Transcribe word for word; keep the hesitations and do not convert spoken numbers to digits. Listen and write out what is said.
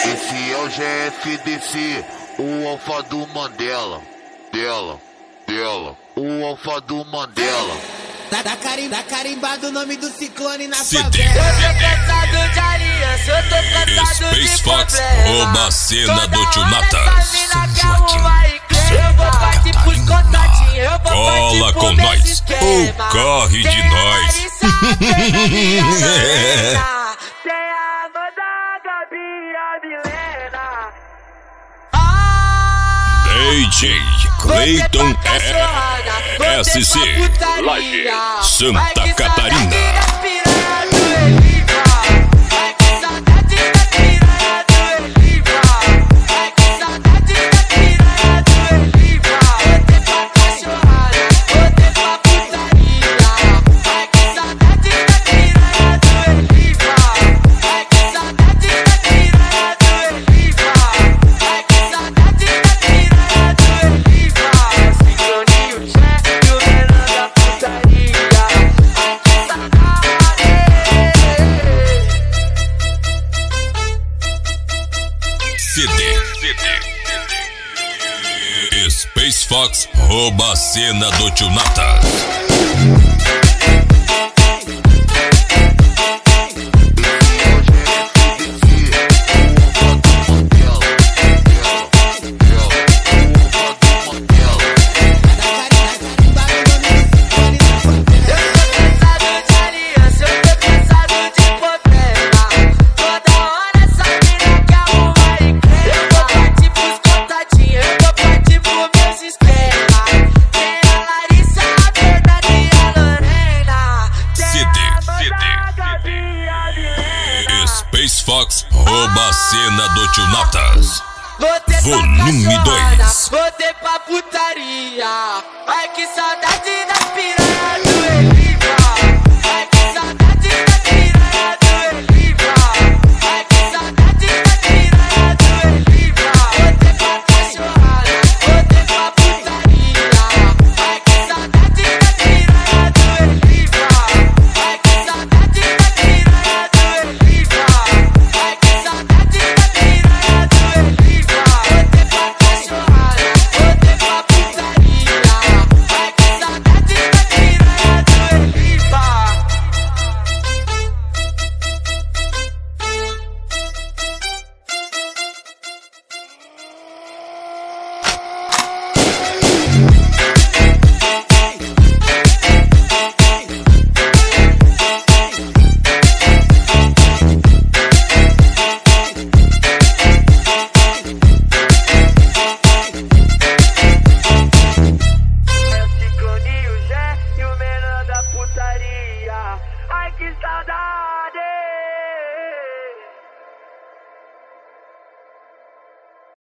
Esse é o G F D C, o alfa do Mandela. Dela, dela, o alfa do Mandela. Tá, tá, carim, tá carimbado o nome do ciclone na C D. favela. Eu tô cansado de aliança, eu tô cansado Space de Fox problema. rouba a cena Toda do Tio hora Natas. essa mina quer arrumar encrenca. Eu vou partir pros contatinhos, eu vou Cola partir com pro nós, meu esquema. ou corre de Tem a nós. Larissa, tem a Lorena, tem a Amanda, a Gabi e a Milena. Ah, D J Clayton S C Laje, Santa Catarina. C D. Space Fox rouba a cena do Tio Natas. Space Fox rouba a cena do Tio Natas. Volume dois. Voltei pra putaria. Ai que saudade das piranhas do Eli.